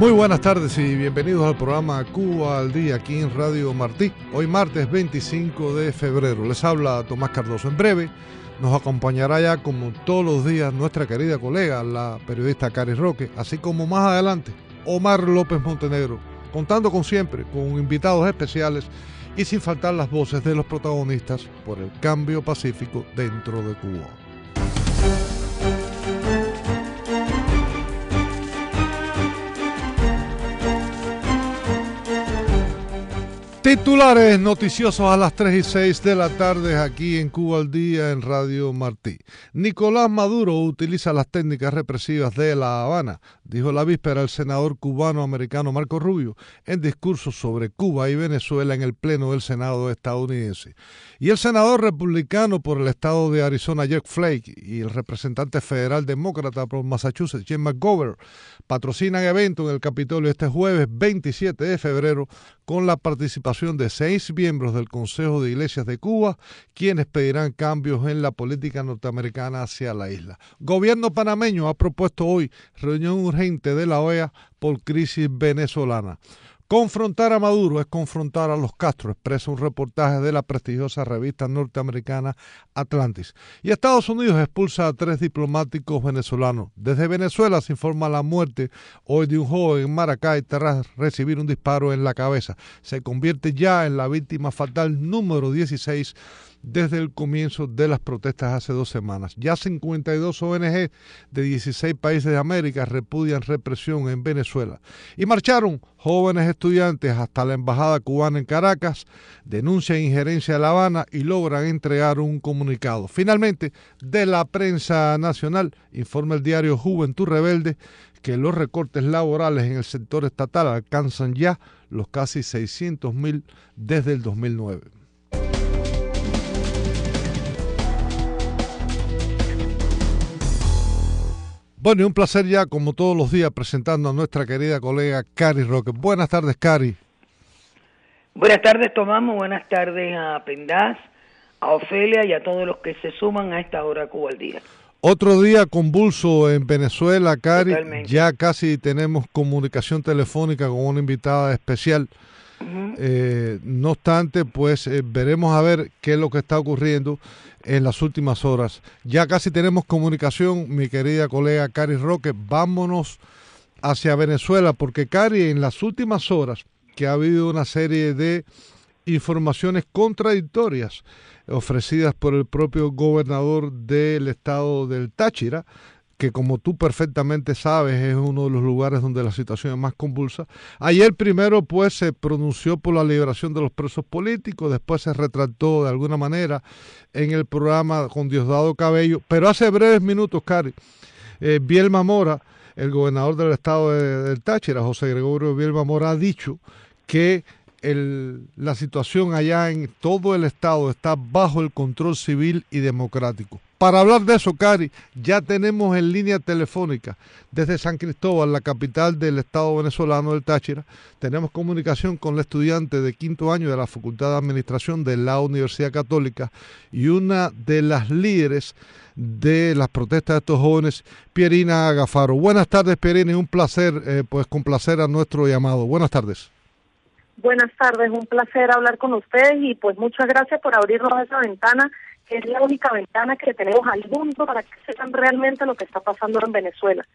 Muy buenas tardes y bienvenidos al programa Cuba al Día aquí en Radio Martí. Hoy martes 25 de febrero. Les habla Tomás Cardoso. En breve nos acompañará ya como todos los días nuestra querida colega, la periodista Cari Roque, así como más adelante Omar López Montenegro, contando como siempre con invitados especiales y sin faltar las voces de los protagonistas por el cambio pacífico dentro de Cuba. Titulares noticiosos a las 3:06 de la tarde aquí en Cuba al Día en Radio Martí. Nicolás Maduro utiliza las técnicas represivas de La Habana, dijo la víspera el senador cubano-americano Marco Rubio en discursos sobre Cuba y Venezuela en el Pleno del Senado estadounidense. Y el senador republicano por el estado de Arizona, Jeff Flake, y el representante federal demócrata por Massachusetts, Jim McGovern, patrocinan eventos en el Capitolio este jueves 27 de febrero con la participación de 6 miembros del Consejo de Iglesias de Cuba, quienes pedirán cambios en la política norteamericana hacia la isla. Gobierno panameño ha propuesto hoy reunión urgente de la OEA por crisis venezolana. Confrontar a Maduro es confrontar a los Castro, expresa un reportaje de la prestigiosa revista norteamericana Atlantis. Y Estados Unidos expulsa a 3 diplomáticos venezolanos. Desde Venezuela se informa la muerte hoy de un joven en Maracay tras recibir un disparo en la cabeza. Se convierte ya en la víctima fatal número 16 desde el comienzo de las protestas hace 2 semanas. Ya 52 ONG de 16 países de América repudian represión en Venezuela. Y marcharon jóvenes estudiantes hasta la embajada cubana en Caracas, denuncian injerencia de La Habana y logran entregar un comunicado. Finalmente, de la prensa nacional, informa el diario Juventud Rebelde que los recortes laborales en el sector estatal alcanzan ya los casi 600.000 desde el 2009. Bueno, y un placer ya, como todos los días, presentando a nuestra querida colega Cari Roque. Buenas tardes, Cari. Buenas tardes, Tomás. Muy buenas tardes a Pendaz, a Ofelia y a todos los que se suman a esta hora Cuba al Día. Otro día convulso en Venezuela, Cari. Totalmente. Ya casi tenemos comunicación telefónica con una invitada especial. No obstante, pues veremos a ver qué es lo que está ocurriendo en las últimas horas. Ya casi tenemos comunicación, mi querida colega Cari Roque. Vámonos hacia Venezuela, porque Cari, en las últimas horas que ha habido una serie de informaciones contradictorias ofrecidas por el propio gobernador del estado del Táchira, que como tú perfectamente sabes es uno de los lugares donde la situación es más convulsa. Ayer primero pues se pronunció por la liberación de los presos políticos, después se retractó de alguna manera en el programa con Diosdado Cabello, pero hace breves minutos, Cari, Bielma Mora, el gobernador del estado del Táchira, José Gregorio Bielma Mora, ha dicho que la situación allá en todo el estado está bajo el control civil y democrático. Para hablar de eso, Cari, ya tenemos en línea telefónica desde San Cristóbal, la capital del estado venezolano del Táchira. Tenemos comunicación con la estudiante de 5º año de la Facultad de Administración de la Universidad Católica y una de las líderes de las protestas de estos jóvenes, Pierina Agafaro. Buenas tardes, Pierina, y un placer pues complacer a nuestro llamado. Buenas tardes. Buenas tardes, un placer hablar con ustedes y pues muchas gracias por abrirnos esa ventana, que es la única ventana que tenemos al mundo para que sepan realmente lo que está pasando en Venezuela.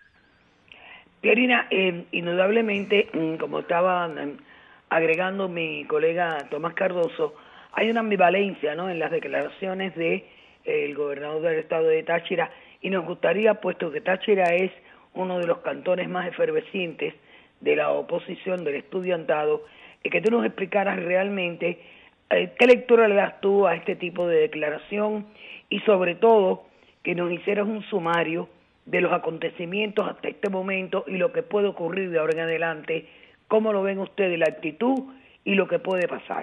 Pierina, indudablemente, como estaba agregando mi colega Tomás Cardoso, hay una ambivalencia, ¿no?, en las declaraciones de el gobernador del estado de Táchira, y nos gustaría, puesto que Táchira es uno de los cantones más efervescientes de la oposición, del estudiantado, que tú nos explicaras realmente qué lectura le das tú a este tipo de declaración y sobre todo que nos hicieras un sumario de los acontecimientos hasta este momento y lo que puede ocurrir de ahora en adelante. ¿Cómo lo ven ustedes, la actitud y lo que puede pasar?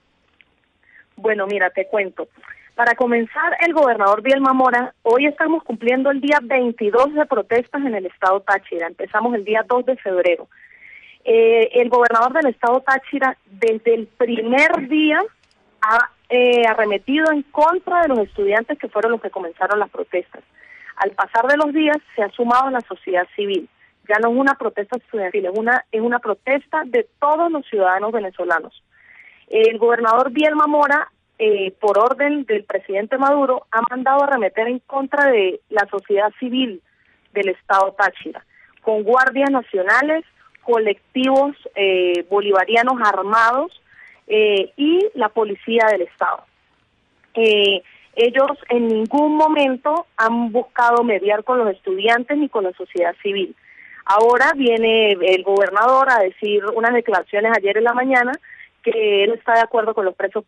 Bueno, mira, te cuento. Para comenzar, el gobernador Bielma Mora, hoy estamos cumpliendo el día 22 de protestas en el estado Táchira. Empezamos el día 2 de febrero. El gobernador del estado Táchira desde el primer día ha arremetido en contra de los estudiantes que fueron los que comenzaron las protestas. Al pasar de los días se ha sumado a la sociedad civil Ya no es una protesta estudiantil, es una protesta de todos los ciudadanos venezolanos. El gobernador Bielma Mora, por orden del presidente Maduro, ha mandado arremeter en contra de la sociedad civil del estado Táchira, con guardias nacionales, colectivos bolivarianos armados y la policía del estado. Ellos en ningún momento han buscado mediar con los estudiantes ni con la sociedad civil. Ahora viene el gobernador a decir unas declaraciones ayer en la mañana que él está de acuerdo con los presos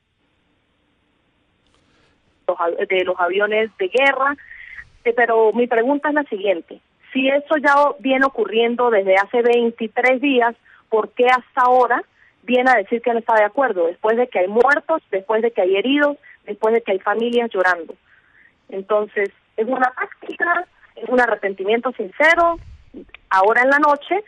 de los aviones de guerra, pero mi pregunta es la siguiente: si eso ya viene ocurriendo desde hace 23 días, ¿por qué hasta ahora viene a decir que no está de acuerdo? Después de que hay muertos, después de que hay heridos, después de que hay familias llorando. Entonces, es una táctica, es un arrepentimiento sincero. Ahora en la noche,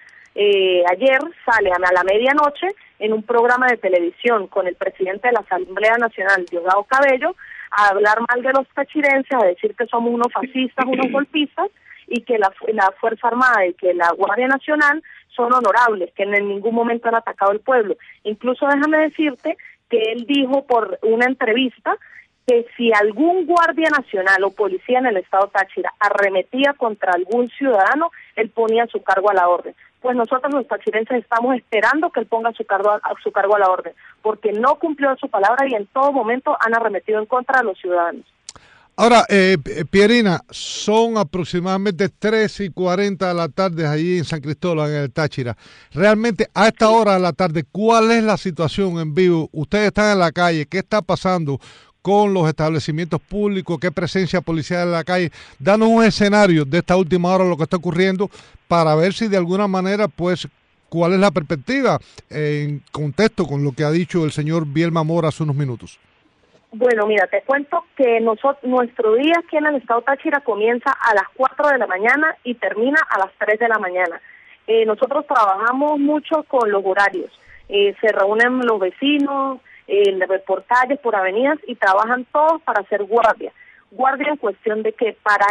ayer sale a la medianoche en un programa de televisión con el presidente de la Asamblea Nacional, Diosdado Cabello, a hablar mal de los tachirenses, a decir que somos unos fascistas, unos golpistas, y que la Fuerza Armada y que la Guardia Nacional son honorables, que en ningún momento han atacado al pueblo. Incluso déjame decirte que él dijo por una entrevista que si algún guardia nacional o policía en el estado Táchira arremetía contra algún ciudadano, él ponía su cargo a la orden. Pues nosotros los tachirenses estamos esperando que él ponga su cargo a la orden, porque no cumplió su palabra y en todo momento han arremetido en contra de los ciudadanos. Ahora, Pierina, son aproximadamente 3:40 de la tarde allí en San Cristóbal, en el Táchira. Realmente, a esta hora de la tarde, ¿cuál es la situación en vivo? Ustedes están en la calle, ¿qué está pasando con los establecimientos públicos? ¿Qué presencia policial en la calle? Danos un escenario de esta última hora, lo que está ocurriendo, para ver si de alguna manera, pues, cuál es la perspectiva en contexto con lo que ha dicho el señor Bielma Mora hace unos minutos. Bueno, mira, te cuento que nuestro día aquí en el estado Táchira comienza a las 4 de la mañana y termina a las 3 de la mañana. Nosotros trabajamos mucho con los horarios. Se reúnen los vecinos por calles, por avenidas, y trabajan todos para hacer guardia. Guardia en cuestión de que para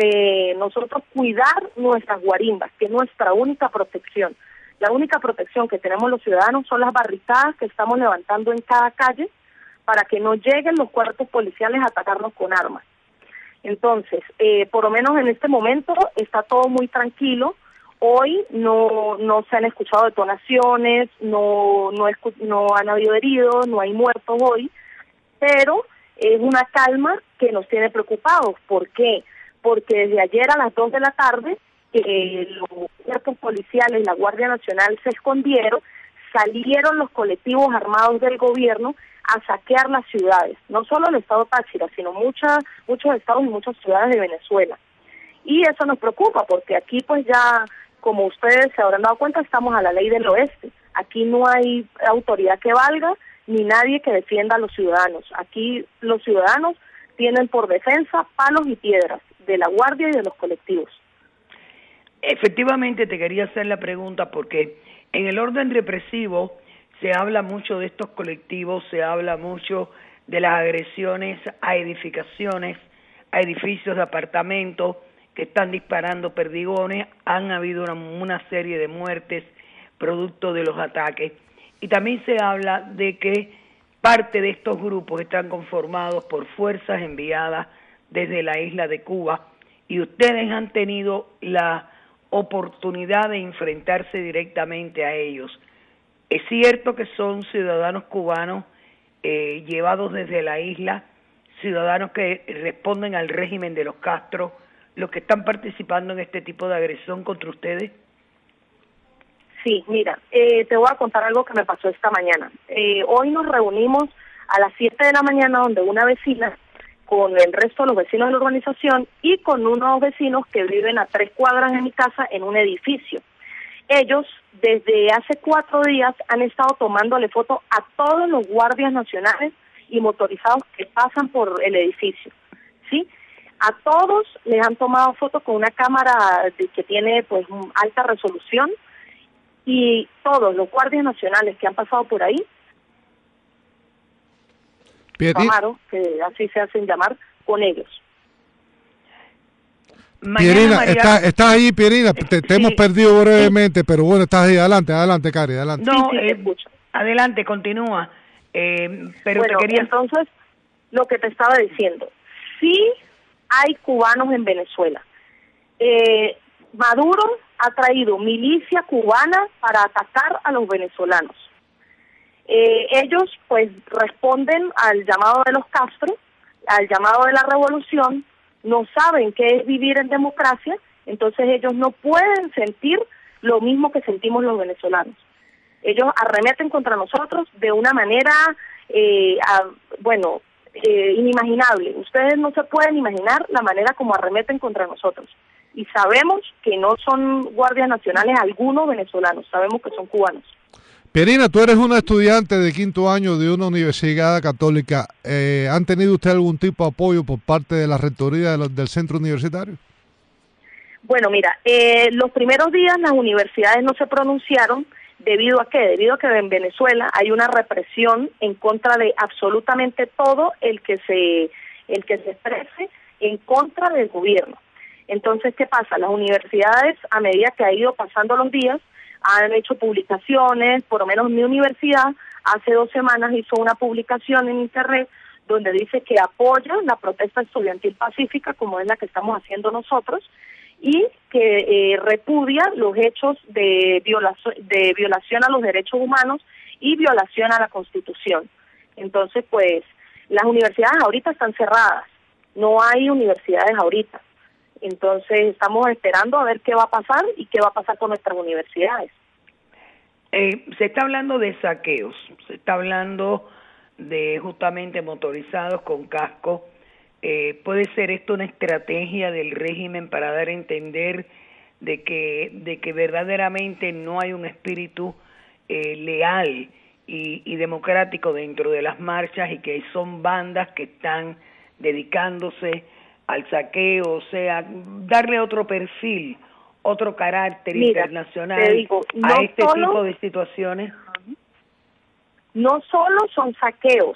nosotros cuidar nuestras guarimbas, que es nuestra única protección. La única protección que tenemos los ciudadanos son las barricadas que estamos levantando en cada calle, para que no lleguen los cuerpos policiales a atacarnos con armas. Entonces, por lo menos en este momento está todo muy tranquilo. Hoy no se han escuchado detonaciones, no han habido heridos, no hay muertos hoy, pero es una calma que nos tiene preocupados. ¿Por qué? Porque desde ayer a las 2 de la tarde los cuerpos policiales y la Guardia Nacional se escondieron, salieron los colectivos armados del gobierno a saquear las ciudades, no solo el estado Táchira, sino muchos estados y muchas ciudades de Venezuela. Y eso nos preocupa porque aquí pues ya, como ustedes se habrán dado cuenta, estamos a la ley del oeste. Aquí no hay autoridad que valga ni nadie que defienda a los ciudadanos. Aquí los ciudadanos tienen por defensa palos y piedras de la guardia y de los colectivos. Efectivamente te quería hacer la pregunta porque en el orden represivo se habla mucho de estos colectivos, se habla mucho de las agresiones a edificaciones, a edificios de apartamentos que están disparando perdigones. Han habido una serie de muertes producto de los ataques. Y también se habla de que parte de estos grupos están conformados por fuerzas enviadas desde la isla de Cuba y ustedes han tenido la oportunidad de enfrentarse directamente a ellos. Es cierto que son ciudadanos cubanos llevados desde la isla, ciudadanos que responden al régimen de los Castro, los que están participando en este tipo de agresión contra ustedes. Sí, mira, te voy a contar algo que me pasó esta mañana. Hoy nos reunimos a las 7 de la mañana donde una vecina, con el resto de los vecinos de la urbanización y con unos vecinos que viven a 3 cuadras de mi casa en un edificio. Ellos, desde hace 4 días, han estado tomándole foto a todos los guardias nacionales y motorizados que pasan por el edificio, ¿sí? A todos les han tomado fotos con una cámara que tiene pues alta resolución y todos los guardias nacionales que han pasado por ahí, Amaro, que así se hacen llamar, con ellos. Pierina, María... estás ahí, Pierina, te sí, hemos perdido brevemente, pero bueno, estás ahí, adelante, Cari, adelante. No, sí, escucho. Adelante, continúa. Pero bueno, te quería... entonces, lo que te estaba diciendo, sí hay cubanos en Venezuela. Maduro ha traído milicia cubana para atacar a los venezolanos. Ellos pues responden al llamado de los Castro, al llamado de la revolución, no saben qué es vivir en democracia, entonces ellos no pueden sentir lo mismo que sentimos los venezolanos. Ellos arremeten contra nosotros de una manera, inimaginable. Ustedes no se pueden imaginar la manera como arremeten contra nosotros. Y sabemos que no son guardias nacionales algunos venezolanos, sabemos que son cubanos. Pierina, tú eres una estudiante de 5º año de una universidad católica. ¿Han tenido usted algún tipo de apoyo por parte de la rectoría del centro universitario? Bueno, mira, los primeros días las universidades no se pronunciaron. ¿Debido a qué? Debido a que en Venezuela hay una represión en contra de absolutamente todo el que se exprese en contra del gobierno. Entonces, ¿qué pasa? Las universidades, a medida que ha ido pasando los días, han hecho publicaciones. Por lo menos mi universidad hace 2 semanas hizo una publicación en internet donde dice que apoya la protesta estudiantil pacífica, como es la que estamos haciendo nosotros, y que repudia los hechos de violación a los derechos humanos y violación a la Constitución. Entonces, pues, las universidades ahorita están cerradas, no hay universidades ahorita. Entonces, estamos esperando a ver qué va a pasar y qué va a pasar con nuestras universidades. Se está hablando de saqueos, se está hablando de justamente motorizados con casco. ¿Puede ser esto una estrategia del régimen para dar a entender de que verdaderamente no hay un espíritu leal y democrático dentro de las marchas y que son bandas que están dedicándose al saqueo, o sea, darle otro perfil, otro carácter internacional te digo, no a este solo, tipo de situaciones? No solo son saqueos.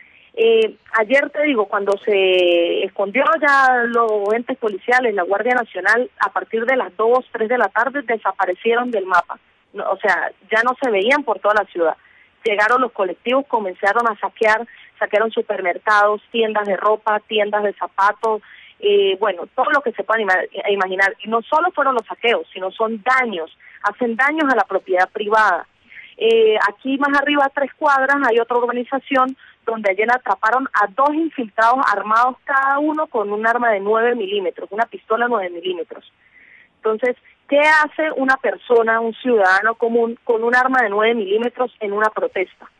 Ayer te digo, cuando se escondió ya los entes policiales, la Guardia Nacional, a partir de las 2, 3 de la tarde desaparecieron del mapa. No, o sea, ya no se veían por toda la ciudad. Llegaron los colectivos, comenzaron a saquearon supermercados, tiendas de ropa, tiendas de zapatos, todo lo que se pueda imaginar. Y no solo fueron los saqueos, sino son daños, hacen daños a la propiedad privada. Aquí más arriba a 3 cuadras hay otra urbanización donde ayer atraparon a 2 infiltrados armados cada uno con un arma de 9 milímetros, una pistola 9 milímetros. Entonces, ¿qué hace una persona, un ciudadano común, con un arma de 9 milímetros en una protesta?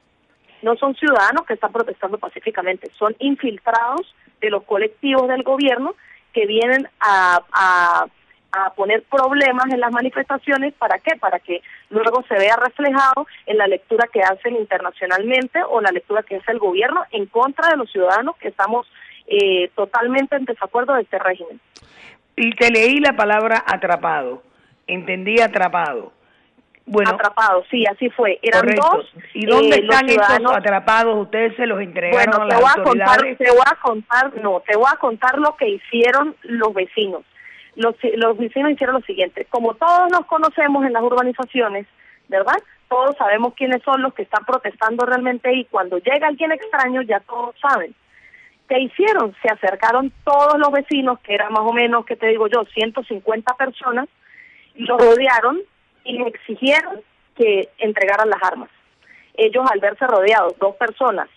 No son ciudadanos que están protestando pacíficamente, son infiltrados de los colectivos del gobierno que vienen a poner problemas en las manifestaciones. ¿Para qué? Para que luego se vea reflejado en la lectura que hacen internacionalmente o la lectura que hace el gobierno en contra de los ciudadanos que estamos totalmente en desacuerdo de este régimen. Y te leí la palabra atrapado, entendí atrapado. Bueno, atrapados, sí, así fue. Eran correcto. 2. ¿Y dónde están esos atrapados? ¿Ustedes se los entregaron a las autoridades? Te voy a contar lo que hicieron los vecinos. Los vecinos hicieron lo siguiente: como todos nos conocemos en las urbanizaciones, ¿verdad? Todos sabemos quiénes son los que están protestando realmente, y cuando llega alguien extraño ya todos saben. ¿Qué hicieron? Se acercaron todos los vecinos, que eran más o menos, ¿qué te digo yo?, 150 personas, y los rodearon y les exigieron que entregaran las armas. Ellos, al verse rodeados, 2 personas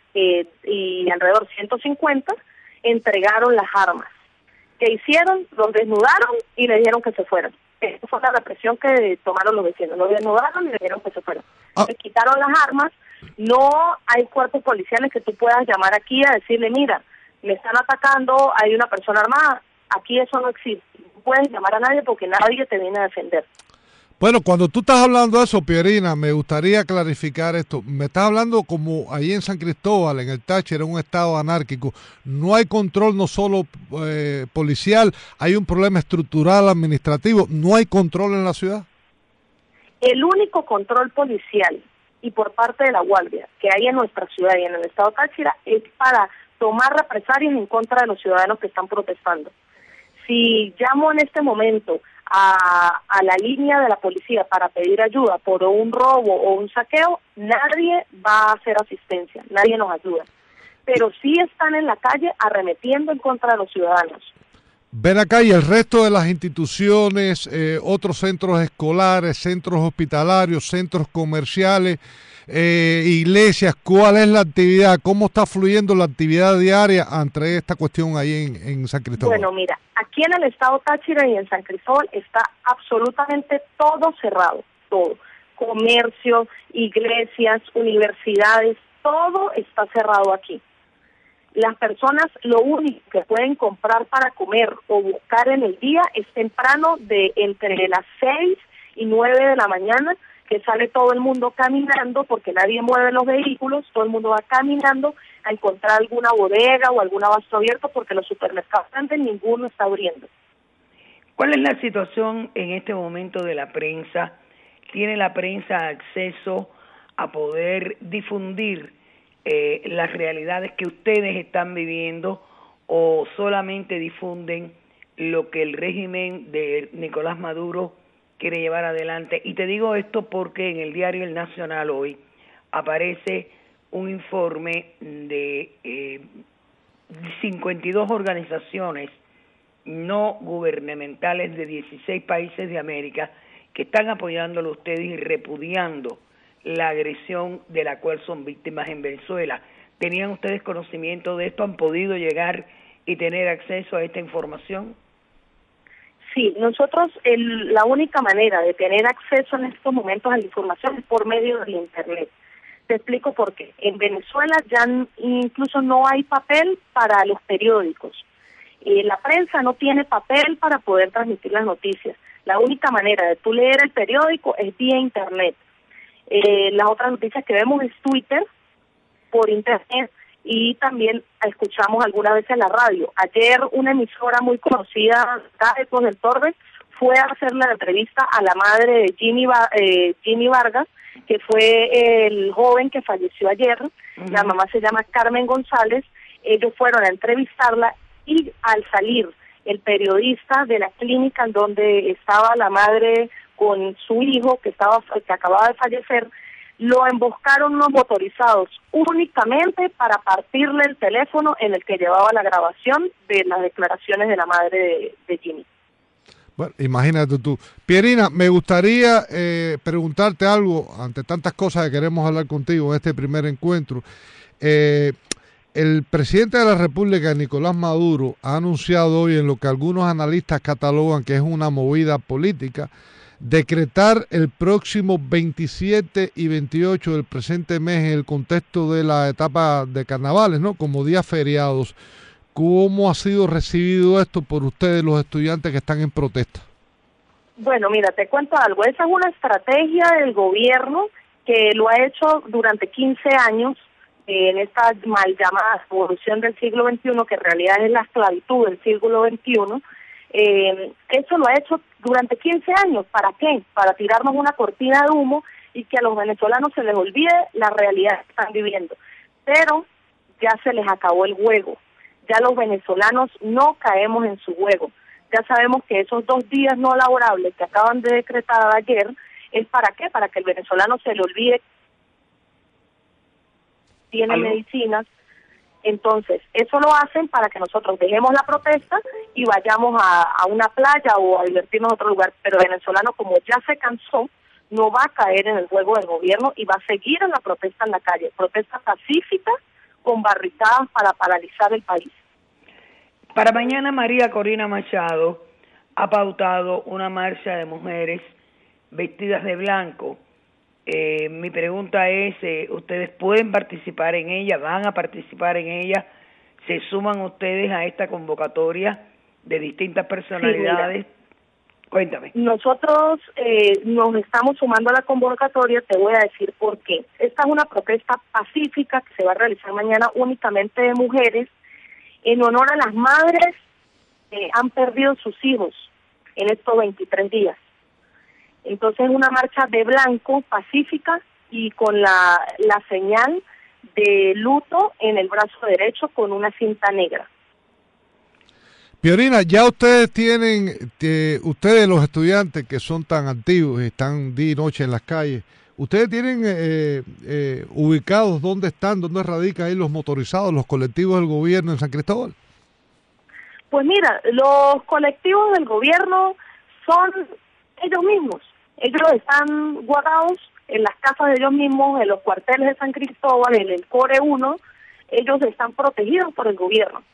y alrededor 150, entregaron las armas. ¿Qué hicieron? Los desnudaron y les dijeron que se fueran. Esa fue la represión que tomaron los vecinos. Los desnudaron y les dijeron que se fueran. Les quitaron las armas. No hay cuerpos policiales que tú puedas llamar aquí a decirle: mira, me están atacando, hay una persona armada. Aquí eso no existe. No puedes llamar a nadie porque nadie te viene a defender. Bueno, cuando tú estás hablando de eso, Pierina, me gustaría clarificar esto. Me estás hablando como ahí en San Cristóbal, en el Táchira, un estado anárquico. No hay control no solo policial, hay un problema estructural, administrativo. No hay control en la ciudad. El único control policial y por parte de la Guardia que hay en nuestra ciudad y en el estado Táchira es para tomar represalias en contra de los ciudadanos que están protestando. Si llamo en este momento a la línea de la policía para pedir ayuda por un robo o un saqueo, nadie va a hacer asistencia, nadie nos ayuda. Pero sí están en la calle arremetiendo en contra de los ciudadanos. Ven acá, y el resto de las instituciones, otros centros escolares, centros hospitalarios, centros comerciales, iglesias, ¿cuál es la actividad? ¿Cómo está fluyendo la actividad diaria ante esta cuestión ahí en San Cristóbal? Bueno, mira, aquí en el estado Táchira y en San Cristóbal está absolutamente todo cerrado, todo. Comercio, iglesias, universidades, todo está cerrado aquí. Las personas lo único que pueden comprar para comer o buscar en el día es temprano, de entre las 6 y 9 de la mañana, que sale todo el mundo caminando porque nadie mueve los vehículos, todo el mundo va caminando a encontrar alguna bodega o algún abasto abierto porque los supermercados grandes ninguno está abriendo. ¿Cuál es la situación en este momento de la prensa? ¿Tiene la prensa acceso a poder difundir las realidades que ustedes están viviendo, o solamente difunden lo que el régimen de Nicolás Maduro quiere llevar adelante? Y te digo esto porque en el diario El Nacional hoy aparece un informe de 52 organizaciones no gubernamentales de 16 países de América que están apoyándolo a ustedes y repudiando la agresión de la cual son víctimas en Venezuela. ¿Tenían ustedes conocimiento de esto? ¿Han podido llegar y tener acceso a esta información? Sí, nosotros la única manera de tener acceso en estos momentos a la información es por medio del Internet. Te explico por qué. En Venezuela ya incluso no hay papel para los periódicos. La prensa no tiene papel para poder transmitir las noticias. La única manera de tú leer el periódico es vía Internet. Las otras noticias que vemos es Twitter, por Internet, y también escuchamos algunas veces la radio. Ayer una emisora muy conocida, Ecos del Torres, fue a hacer la entrevista a la madre de Jimmy Vargas, que fue el joven que falleció ayer. La mamá se llama Carmen González. Ellos fueron a entrevistarla y al salir el periodista de la clínica en donde estaba la madre con su hijo que acababa de fallecer, lo emboscaron unos motorizados únicamente para partirle el teléfono en el que llevaba la grabación de las declaraciones de la madre de Jimmy. Bueno, imagínate tú. Pierina, me gustaría preguntarte algo ante tantas cosas que queremos hablar contigo en este primer encuentro. El presidente de la República, Nicolás Maduro, ha anunciado hoy, en lo que algunos analistas catalogan que es una movida política, decretar el próximo 27 y 28 del presente mes, en el contexto de la etapa de carnavales, ¿no?, como días feriados. ¿Cómo ha sido recibido esto por ustedes, los estudiantes que están en protesta? Bueno, mira, te cuento algo. Esa es una estrategia del gobierno que lo ha hecho durante 15 años en esta mal llamada revolución del siglo XXI, que en realidad es la esclavitud del siglo XXI. Eso lo ha hecho durante 15 años. ¿Para qué? Para tirarnos una cortina de humo y que a los venezolanos se les olvide la realidad que están viviendo. Pero ya se les acabó el juego. Ya los venezolanos no caemos en su juego. Ya sabemos que esos 2 días no laborables que acaban de decretar ayer, ¿es para qué? Para que el venezolano se le olvide. Tiene medicinas. Entonces, eso lo hacen para que nosotros dejemos la protesta y vayamos a una playa o a divertirnos en otro lugar. Pero el venezolano, como ya se cansó, no va a caer en el juego del gobierno y va a seguir en la protesta en la calle. Protesta pacífica, con barricadas para paralizar el país. Para mañana María Corina Machado ha pautado una marcha de mujeres vestidas de blanco. Mi pregunta es, ¿ustedes pueden participar en ella? ¿Van a participar en ella? ¿Se suman ustedes a esta convocatoria de distintas personalidades? Sí, cuéntame. Nosotros nos estamos sumando a la convocatoria, te voy a decir por qué. Esta es una protesta pacífica que se va a realizar mañana únicamente de mujeres, en honor a las madres que han perdido sus hijos en estos 23 días. Entonces, una marcha de blanco, pacífica, y con la señal de luto en el brazo derecho con una cinta negra. Piorina, ya ustedes tienen, ustedes los estudiantes que son tan activos y están día y noche en las calles, ¿ustedes tienen ubicados dónde están, dónde radican ahí los motorizados, los colectivos del gobierno en San Cristóbal? Pues mira, los colectivos del gobierno son ellos mismos. Ellos están guardados en las casas de ellos mismos, en los cuarteles de San Cristóbal, en el Core 1. Ellos están protegidos por el gobierno.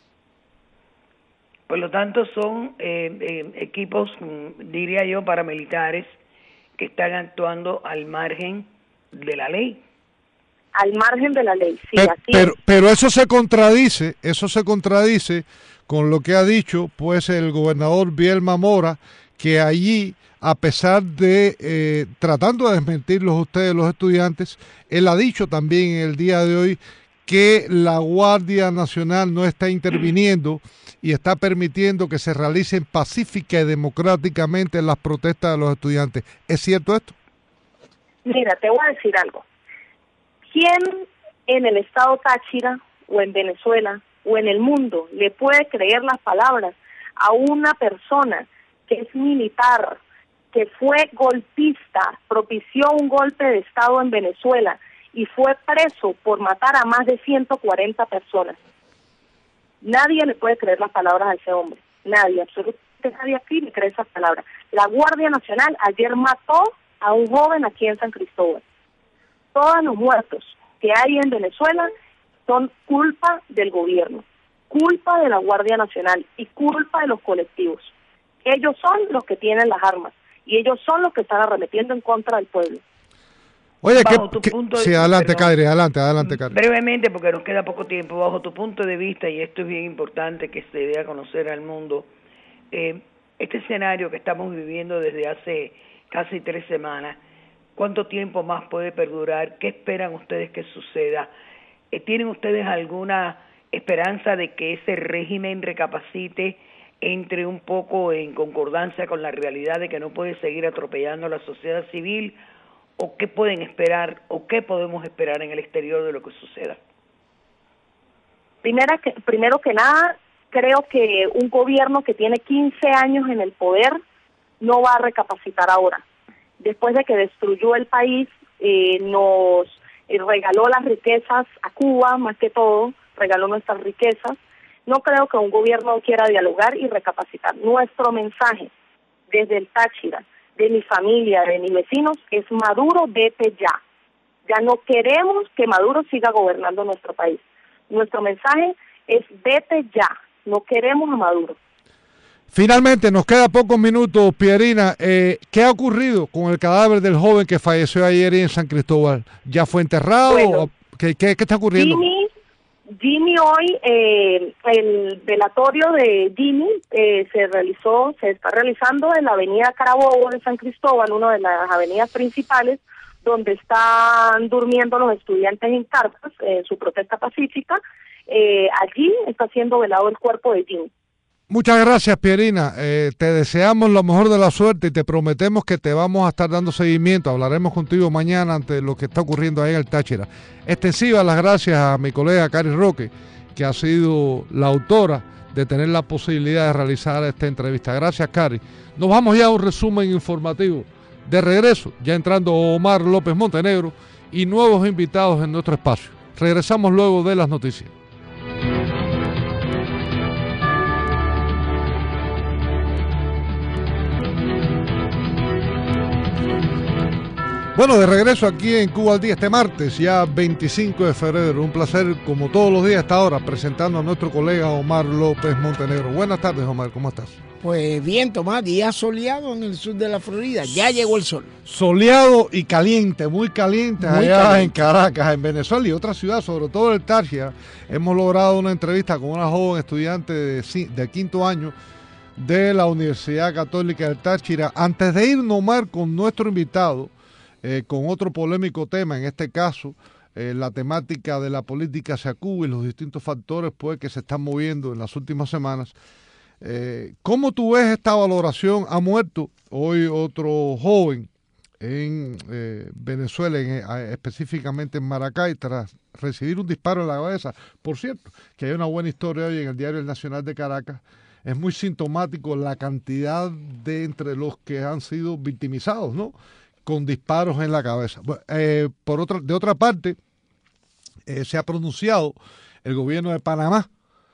Por lo tanto, son equipos, diría yo, paramilitares que están actuando al margen de la ley. Al margen de la ley, sí, así es. Pero eso se contradice con lo que ha dicho pues el gobernador Bielma Mora, que allí, a pesar de tratando de desmentirlos ustedes, los estudiantes, él ha dicho también en el día de hoy que la Guardia Nacional no está interviniendo y está permitiendo que se realicen pacífica y democráticamente las protestas de los estudiantes. ¿Es cierto esto? Mira, te voy a decir algo. ¿Quién en el estado Táchira o en Venezuela o en el mundo le puede creer las palabras a una persona que es militar, que fue golpista, propició un golpe de estado en Venezuela y fue preso por matar a más de 140 personas? Nadie le puede creer las palabras a ese hombre. Nadie, absolutamente nadie aquí le cree esas palabras. La Guardia Nacional ayer mató a un joven aquí en San Cristóbal. Todos los muertos que hay en Venezuela son culpa del gobierno, culpa de la Guardia Nacional y culpa de los colectivos. Ellos son los que tienen las armas y ellos son los que están arremetiendo en contra del pueblo. Oye, sí, adelante, Kadri, adelante, Kadri. Brevemente, porque nos queda poco tiempo, bajo tu punto de vista, y esto es bien importante que se dé a conocer al mundo, este escenario que estamos viviendo desde hace casi 3 semanas, ¿cuánto tiempo más puede perdurar? ¿Qué esperan ustedes que suceda? ¿Tienen ustedes alguna esperanza de que ese régimen recapacite, entre un poco en concordancia con la realidad de que no puede seguir atropellando a la sociedad civil? ¿O qué pueden esperar, o qué podemos esperar en el exterior de lo que suceda? Primero que nada, creo que un gobierno que tiene 15 años en el poder no va a recapacitar ahora. Después de que destruyó el país, nos regaló las riquezas a Cuba, más que todo, regaló nuestras riquezas. No creo que un gobierno quiera dialogar y recapacitar. Nuestro mensaje desde el Táchira, de mi familia, de mis vecinos, es: Maduro, vete ya. Ya no queremos que Maduro siga gobernando nuestro país. Nuestro mensaje es: vete ya. No queremos a Maduro. Finalmente, nos queda pocos minutos, Pierina. ¿Qué ha ocurrido con el cadáver del joven que falleció ayer en San Cristóbal? ¿Ya fue enterrado? Bueno, ¿Qué está ocurriendo? Jimmy hoy, el velatorio de Jimmy se está realizando en la avenida Carabobo de San Cristóbal, una de las avenidas principales, donde están durmiendo los estudiantes en carpas, su protesta pacífica. Allí está siendo velado el cuerpo de Jimmy. Muchas gracias, Pierina. Te deseamos lo mejor de la suerte y te prometemos que te vamos a estar dando seguimiento. Hablaremos contigo mañana ante lo que está ocurriendo ahí en el Táchira. Extensivas las gracias a mi colega Cari Roque, que ha sido la autora de tener la posibilidad de realizar esta entrevista. Gracias, Cari. Nos vamos ya a un resumen informativo. De regreso, ya entrando Omar López Montenegro y nuevos invitados en nuestro espacio. Regresamos luego de las noticias. Bueno, de regreso aquí en Cuba al Día este martes, ya 25 de febrero. Un placer, como todos los días hasta ahora, presentando a nuestro colega Omar López Montenegro. Buenas tardes, Omar, ¿cómo estás? Pues bien, Tomás, día soleado en el sur de la Florida. Ya llegó el sol. Soleado y caliente, muy caliente allá en Caracas, en Venezuela y otras ciudades, sobre todo el Táchira. Hemos logrado una entrevista con una joven estudiante de 5º año de la Universidad Católica del Táchira. Antes de irnos, Omar, con nuestro invitado, con otro polémico tema, en este caso la temática de la política hacia Cuba y los distintos factores pues, que se están moviendo en las últimas semanas. ¿Cómo tú ves esta valoración? Ha muerto hoy otro joven en Venezuela, específicamente en Maracay, tras recibir un disparo en la cabeza. Por cierto, que hay una buena historia hoy en el diario El Nacional de Caracas, es muy sintomático la cantidad de entre los que han sido victimizados, ¿no? Con disparos en la cabeza. De otra parte, se ha pronunciado el gobierno de Panamá,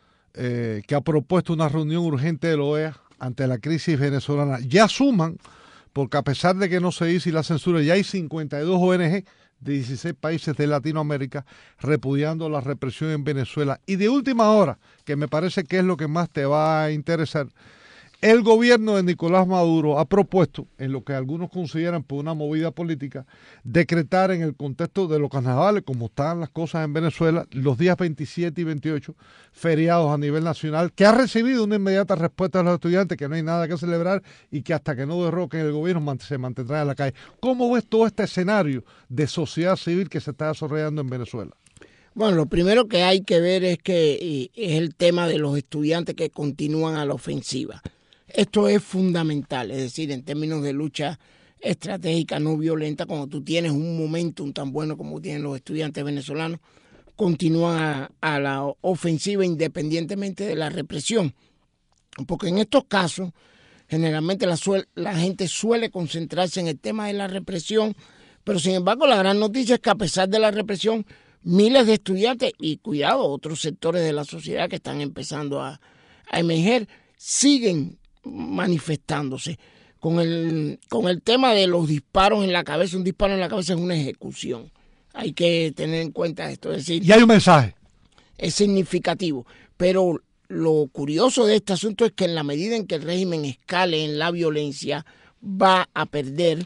que ha propuesto una reunión urgente de la OEA ante la crisis venezolana. Ya suman, porque a pesar de que no se dice la censura, ya hay 52 ONG de 16 países de Latinoamérica repudiando la represión en Venezuela. Y de última hora, que me parece que es lo que más te va a interesar, el gobierno de Nicolás Maduro ha propuesto, en lo que algunos consideran por una movida política, decretar en el contexto de los carnavales, como están las cosas en Venezuela, los días 27 y 28, feriados a nivel nacional, que ha recibido una inmediata respuesta de los estudiantes, que no hay nada que celebrar y que hasta que no derroquen el gobierno se mantendrá en la calle. ¿Cómo ves todo este escenario de sociedad civil que se está desarrollando en Venezuela? Bueno, lo primero que hay que ver es el tema de los estudiantes que continúan a la ofensiva. Esto es fundamental, es decir, en términos de lucha estratégica no violenta, cuando tú tienes un momentum tan bueno como tienen los estudiantes venezolanos, continúan a la ofensiva independientemente de la represión. Porque en estos casos, generalmente la gente suele concentrarse en el tema de la represión, pero sin embargo la gran noticia es que a pesar de la represión, miles de estudiantes y, cuidado, otros sectores de la sociedad que están empezando a emerger, siguen manifestándose. Con el tema de los disparos en la cabeza, un disparo en la cabeza es una ejecución. Hay que tener en cuenta esto. Es decir, y hay un mensaje. Es significativo. Pero lo curioso de este asunto es que en la medida en que el régimen escale en la violencia, va a perder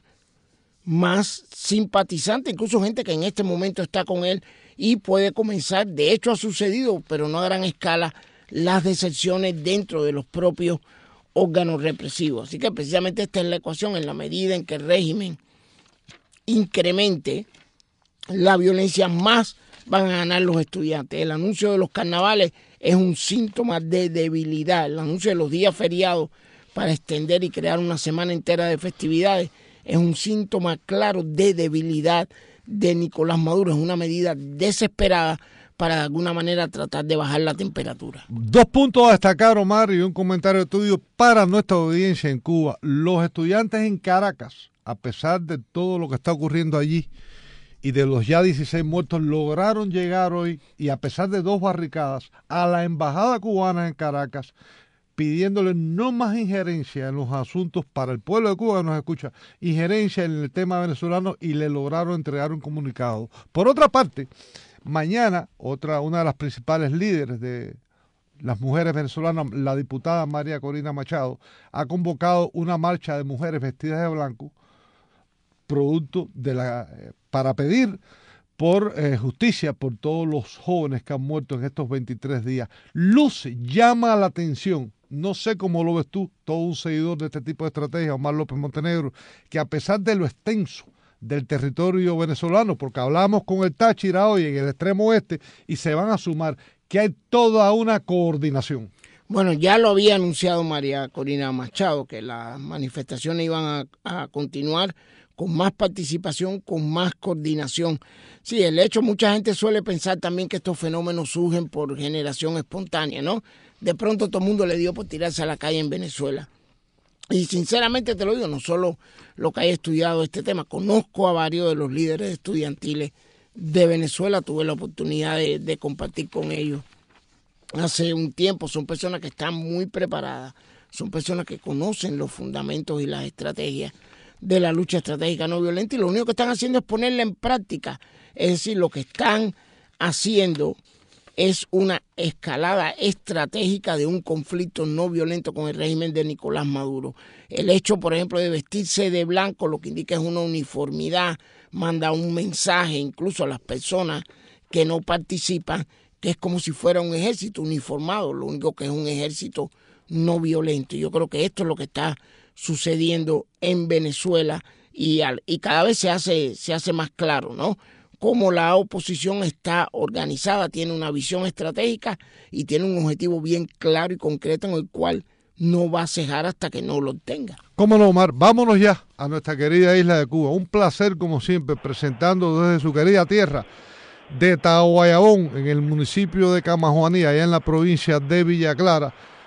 más simpatizantes, incluso gente que en este momento está con él, y puede comenzar, de hecho ha sucedido, pero no a gran escala, las deserciones dentro de los propios órganos represivos. Así que precisamente esta es la ecuación. En la medida en que el régimen incremente la violencia, más van a ganar los estudiantes. El anuncio de los carnavales es un síntoma de debilidad. El anuncio de los días feriados para extender y crear una semana entera de festividades es un síntoma claro de debilidad de Nicolás Maduro. Es una medida desesperada para de alguna manera tratar de bajar la temperatura. 2 puntos a destacar, Omar, y un comentario tuyo para nuestra audiencia en Cuba. Los estudiantes en Caracas, a pesar de todo lo que está ocurriendo allí y de los ya 16 muertos, lograron llegar hoy, y a pesar de 2 barricadas, a la embajada cubana en Caracas, pidiéndole no más injerencia en los asuntos para el pueblo de Cuba que nos escucha, injerencia en el tema venezolano, y le lograron entregar un comunicado. Por otra parte, mañana, una de las principales líderes de las mujeres venezolanas, la diputada María Corina Machado, ha convocado una marcha de mujeres vestidas de blanco, producto para pedir por justicia por todos los jóvenes que han muerto en estos 23 días. Luce, llama la atención. No sé cómo lo ves tú, todo un seguidor de este tipo de estrategia, Omar López Montenegro, que a pesar de lo extenso del territorio venezolano, porque hablamos con el Táchira hoy en el extremo oeste y se van a sumar, que hay toda una coordinación. Bueno, ya lo había anunciado María Corina Machado, que las manifestaciones iban a continuar con más participación, con más coordinación. Sí, el hecho, mucha gente suele pensar también que estos fenómenos surgen por generación espontánea, ¿no? De pronto todo el mundo le dio por tirarse a la calle en Venezuela. Y sinceramente te lo digo, no solo lo que haya estudiado este tema, conozco a varios de los líderes estudiantiles de Venezuela, tuve la oportunidad de compartir con ellos hace un tiempo. Son personas que están muy preparadas, son personas que conocen los fundamentos y las estrategias de la lucha estratégica no violenta, y lo único que están haciendo es ponerla en práctica. Es decir, lo que están haciendo es una escalada estratégica de un conflicto no violento con el régimen de Nicolás Maduro. El hecho, por ejemplo, de vestirse de blanco, lo que indica es una uniformidad, manda un mensaje incluso a las personas que no participan, que es como si fuera un ejército uniformado, lo único que es un ejército no violento. Yo creo que esto es lo que está sucediendo en Venezuela, y cada vez se hace más claro, ¿no? Cómo la oposición está organizada, tiene una visión estratégica y tiene un objetivo bien claro y concreto en el cual no va a cejar hasta que no lo obtenga. ¿Cómo no, Omar? Vámonos ya a nuestra querida isla de Cuba. Un placer, como siempre, presentando desde su querida tierra de Tahuayabón, en el municipio de Camajuaní, allá en la provincia de Villa Clara,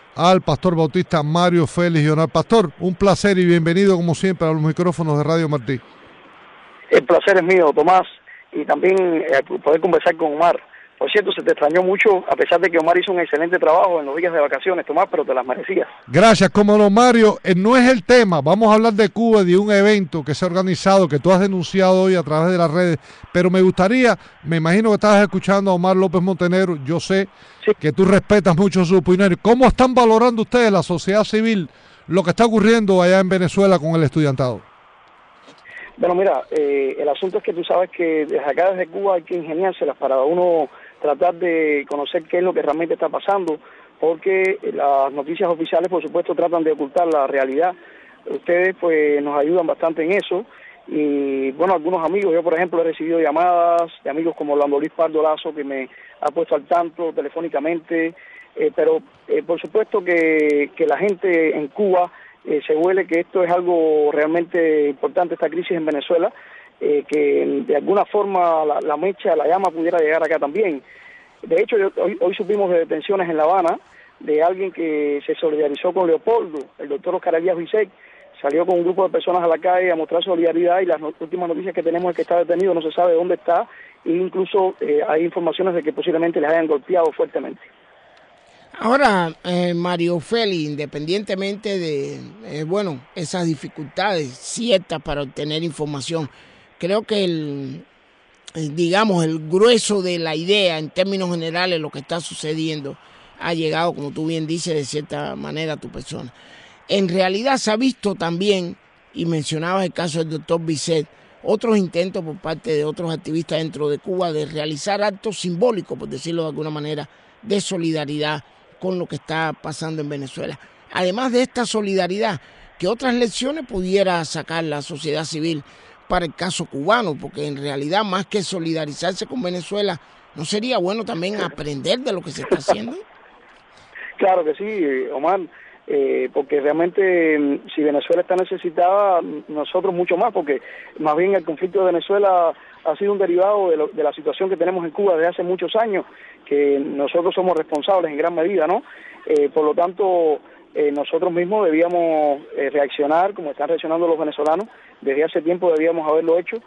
al pastor bautista Mario Félix Llonar. Pastor, un placer y bienvenido como siempre a los micrófonos de Radio Martí. El placer es mío, Tomás, y también poder conversar con Omar. Por cierto, se te extrañó mucho, a pesar de que Omar hizo un excelente trabajo en los días de vacaciones, Tomás, pero te las merecías. Gracias, cómo no, Mario. No es el tema, vamos a hablar de Cuba, de un evento que se ha organizado, que tú has denunciado hoy a través de las redes, pero me gustaría, me imagino que estabas escuchando a Omar López Montenegro, yo sé que tú respetas mucho su opinión. ¿Cómo están valorando ustedes, la sociedad civil, lo que está ocurriendo allá en Venezuela con el estudiantado? Bueno, mira, el asunto es que tú sabes que desde acá, desde Cuba, hay que ingeniárselas para uno tratar de conocer qué es lo que realmente está pasando, porque las noticias oficiales, por supuesto, tratan de ocultar la realidad. Ustedes, pues, nos ayudan bastante en eso, y, bueno, algunos amigos, yo, por ejemplo, he recibido llamadas de amigos como Orlando Luis Pardo Lazo, que me ha puesto al tanto telefónicamente, pero, por supuesto, que la gente en Cuba se huele que esto es algo realmente importante, esta crisis en Venezuela, que de alguna forma la mecha, la llama pudiera llegar acá también. De hecho, hoy supimos de detenciones en La Habana de alguien que se solidarizó con Leopoldo, el doctor Oscar Elías Bisek, salió con un grupo de personas a la calle a mostrar solidaridad, y las últimas noticias que tenemos es que está detenido, no se sabe dónde está, e incluso hay informaciones de que posiblemente les hayan golpeado fuertemente. Ahora, Mario Félix, independientemente de, esas dificultades ciertas para obtener información, creo que el grueso de la idea, en términos generales, lo que está sucediendo, ha llegado, como tú bien dices, de cierta manera a tu persona. En realidad se ha visto también, y mencionabas el caso del doctor Bisset, otros intentos por parte de otros activistas dentro de Cuba de realizar actos simbólicos, por decirlo de alguna manera, de solidaridad con lo que está pasando en Venezuela. Además de esta solidaridad, ¿qué otras lecciones pudiera sacar la sociedad civil para el caso cubano? Porque en realidad, más que solidarizarse con Venezuela, ¿no sería bueno también aprender de lo que se está haciendo? Claro que sí, Omar, porque realmente si Venezuela está necesitada, nosotros mucho más, porque más bien el conflicto de Venezuela ha sido un derivado de la situación que tenemos en Cuba desde hace muchos años, que nosotros somos responsables en gran medida, ¿no? Por lo tanto, nosotros mismos debíamos reaccionar como están reaccionando los venezolanos. Desde hace tiempo debíamos haberlo hecho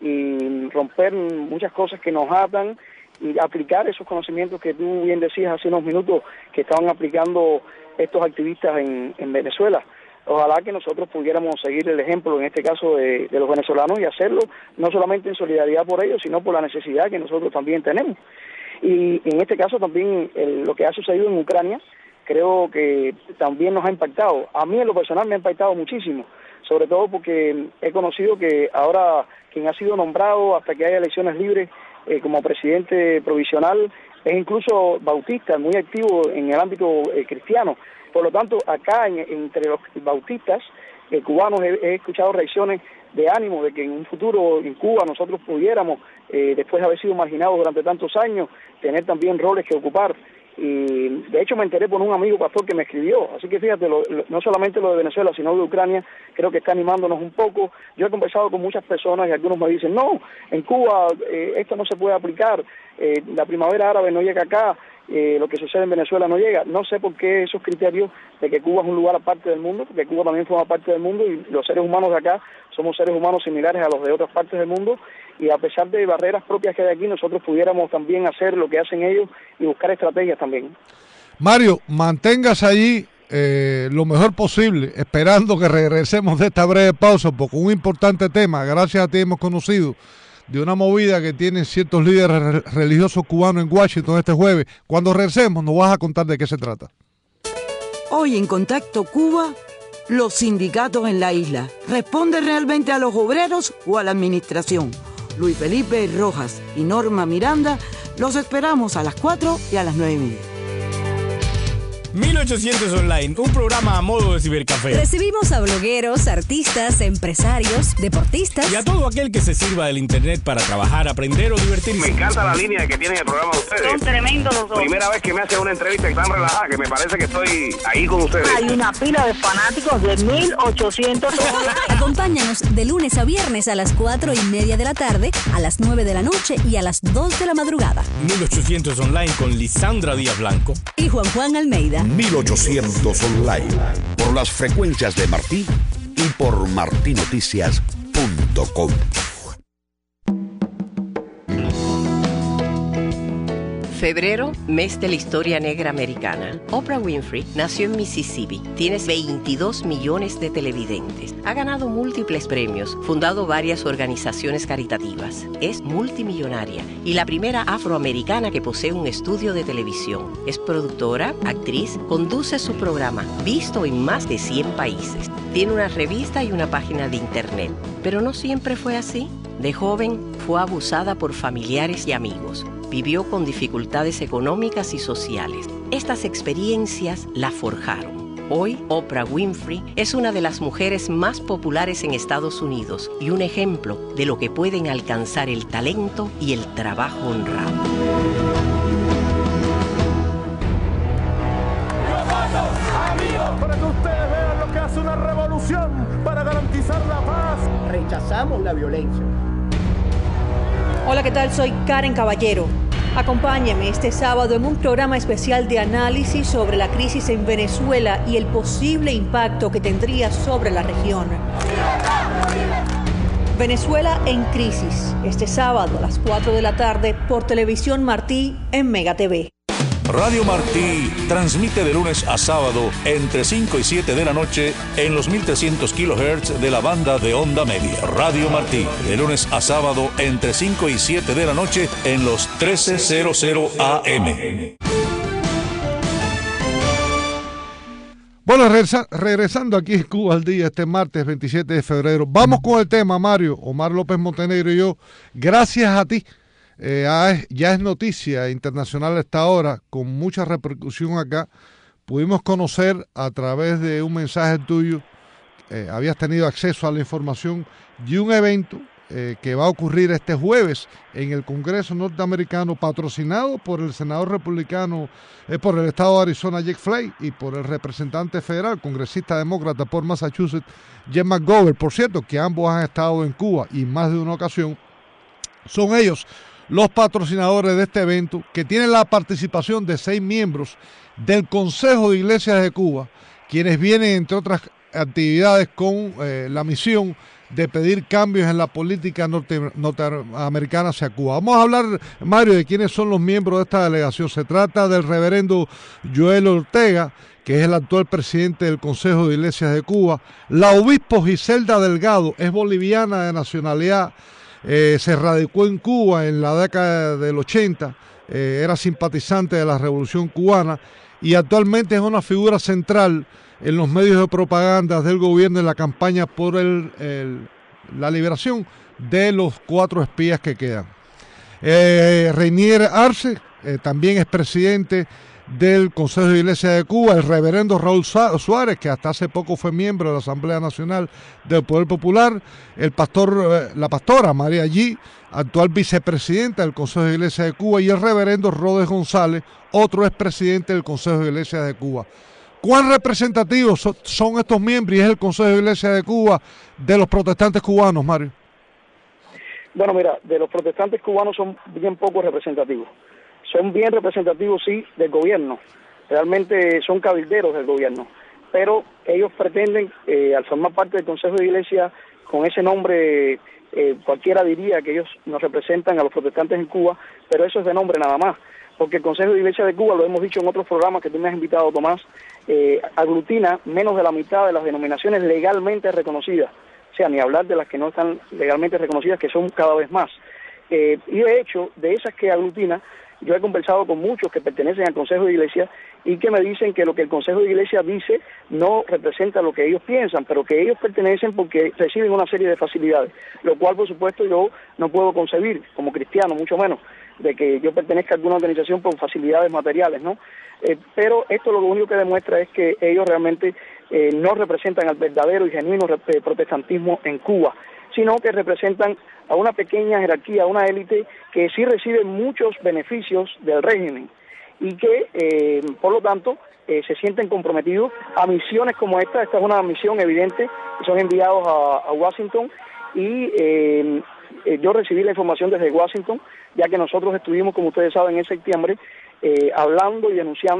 y romper muchas cosas que nos atan y aplicar esos conocimientos que tú bien decías hace unos minutos que estaban aplicando estos activistas en Venezuela. Ojalá que nosotros pudiéramos seguir el ejemplo, en este caso, de los venezolanos, y hacerlo no solamente en solidaridad por ellos, sino por la necesidad que nosotros también tenemos. Y en este caso también lo que ha sucedido en Ucrania, creo que también nos ha impactado. A mí en lo personal me ha impactado muchísimo, sobre todo porque he conocido que ahora quien ha sido nombrado hasta que haya elecciones libres como presidente provisional es incluso bautista, muy activo en el ámbito cristiano. Por lo tanto, acá entre los bautistas cubanos he escuchado reacciones de ánimo de que en un futuro en Cuba nosotros pudiéramos, después de haber sido marginados durante tantos años, tener también roles que ocupar. Y de hecho me enteré por un amigo pastor que me escribió, así que fíjate, no solamente lo de Venezuela, sino de Ucrania, creo que está animándonos un poco. Yo he conversado con muchas personas y algunos me dicen, no, en Cuba esto no se puede aplicar, la primavera árabe no llega acá, lo que sucede en Venezuela no llega. No sé por qué esos criterios de que Cuba es un lugar aparte del mundo, porque Cuba también forma parte del mundo y los seres humanos de acá somos seres humanos similares a los de otras partes del mundo, y a pesar de barreras propias que hay aquí, nosotros pudiéramos también hacer lo que hacen ellos y buscar estrategias también. Mario, manténgase allí lo mejor posible, esperando que regresemos de esta breve pausa, porque un importante tema, gracias a ti hemos conocido de una movida que tienen ciertos líderes religiosos cubanos en Washington este jueves. Cuando regresemos nos vas a contar de qué se trata. Hoy en Contacto Cuba, los sindicatos en la isla. ¿Responde realmente a los obreros o a la administración? Luis Felipe Rojas y Norma Miranda los esperamos a las 4 y a las 9:30. 1800 Online, un programa a modo de cibercafé. Recibimos a blogueros, artistas, empresarios, deportistas y a todo aquel que se sirva del internet para trabajar, aprender o divertirse. Me encanta la línea que tienen el programa de ustedes. Son tremendos los dos. Primera vez que me hacen una entrevista tan relajada que me parece que estoy ahí con ustedes. Hay una pila de fanáticos de 1800 Online. Acompáñanos de lunes a viernes a las 4:30 de la tarde, a las 9 de la noche y a las 2 de la madrugada. 1800 Online con Lisandra Díaz Blanco y Juan Almeida. 1800 1800 online, por las frecuencias de Martí y por martinoticias.com. Febrero, mes de la historia negra americana. Oprah Winfrey nació en Mississippi. Tiene 22 millones de televidentes. Ha ganado múltiples premios, fundado varias organizaciones caritativas. Es multimillonaria y la primera afroamericana que posee un estudio de televisión. Es productora, actriz, conduce su programa, visto en más de 100 países. Tiene una revista y una página de internet. Pero no siempre fue así. De joven, fue abusada por familiares y amigos. Vivió con dificultades económicas y sociales. Estas experiencias la forjaron. Hoy, Oprah Winfrey es una de las mujeres más populares en Estados Unidos y un ejemplo de lo que pueden alcanzar el talento y el trabajo honrado. Para que ustedes vean lo que hace una revolución para garantizar la paz. Rechazamos la violencia. Hola, ¿qué tal? Soy Karen Caballero. Acompáñeme este sábado en un programa especial de análisis sobre la crisis en Venezuela y el posible impacto que tendría sobre la región. Venezuela en crisis, este sábado a las 4 de la tarde por Televisión Martí en Mega TV. Radio Martí transmite de lunes a sábado entre 5 y 7 de la noche en los 1300 kHz de la banda de onda media. Radio Martí, de lunes a sábado entre 5 y 7 de la noche en los 1300 AM. Bueno, regresando aquí en Cuba al día este martes 27 de febrero. Vamos con el tema, Mario. Omar López Montenegro y yo, gracias a ti. Ya es noticia internacional a esta hora, con mucha repercusión acá. Pudimos conocer a través de un mensaje tuyo, habías tenido acceso a la información de un evento que va a ocurrir este jueves en el Congreso norteamericano, patrocinado por el senador republicano por el estado de Arizona, Jake Flake, y por el representante federal, congresista demócrata por Massachusetts, Jim McGovern. Por cierto, que ambos han estado en Cuba y más de una ocasión. Son ellos los patrocinadores de este evento, que tienen la participación de 6 miembros del Consejo de Iglesias de Cuba, quienes vienen, entre otras actividades, con la misión de pedir cambios en la política norteamericana hacia Cuba. Vamos a hablar, Mario, de quiénes son los miembros de esta delegación. Se trata del reverendo Joel Ortega, que es el actual presidente del Consejo de Iglesias de Cuba. La obispo Giselda Delgado es boliviana de nacionalidad. Se radicó en Cuba en la década del 80, era simpatizante de la Revolución Cubana y actualmente es una figura central en los medios de propaganda del gobierno en la campaña por la liberación de los 4 espías que quedan. Reinier Arce también es presidente del Consejo de Iglesias de Cuba. El reverendo Raúl Suárez, que hasta hace poco fue miembro de la Asamblea Nacional del Poder Popular. La pastora María G., actual vicepresidenta del Consejo de Iglesias de Cuba. Y el reverendo Rodes González, otro expresidente del Consejo de Iglesias de Cuba. ¿Cuán representativos son estos miembros y es el Consejo de Iglesias de Cuba de los protestantes cubanos, Mario? Bueno, mira, de los protestantes cubanos son bien poco representativos. Son bien representativos, sí, del gobierno. Realmente son cabilderos del gobierno. Pero ellos pretenden, al formar parte del Consejo de Iglesia, con ese nombre, cualquiera diría que ellos nos representan a los protestantes en Cuba, pero eso es de nombre nada más. Porque el Consejo de Iglesia de Cuba, lo hemos dicho en otros programas que tú me has invitado, Tomás, aglutina menos de la mitad de las denominaciones legalmente reconocidas. O sea, ni hablar de las que no están legalmente reconocidas, que son cada vez más. Y de hecho, de esas que aglutina, yo he conversado con muchos que pertenecen al Consejo de Iglesia y que me dicen que lo que el Consejo de Iglesia dice no representa lo que ellos piensan, pero que ellos pertenecen porque reciben una serie de facilidades, lo cual, por supuesto, yo no puedo concebir como cristiano, mucho menos, de que yo pertenezca a alguna organización por facilidades materiales, ¿no? Pero esto lo único que demuestra es que ellos realmente no representan al verdadero y genuino protestantismo en Cuba, sino que representan a una pequeña jerarquía, a una élite que sí recibe muchos beneficios del régimen y que, por lo tanto, se sienten comprometidos a misiones como esta. Esta es una misión evidente, son enviados a Washington y yo recibí la información desde Washington, ya que nosotros estuvimos, como ustedes saben, en septiembre, hablando y denunciando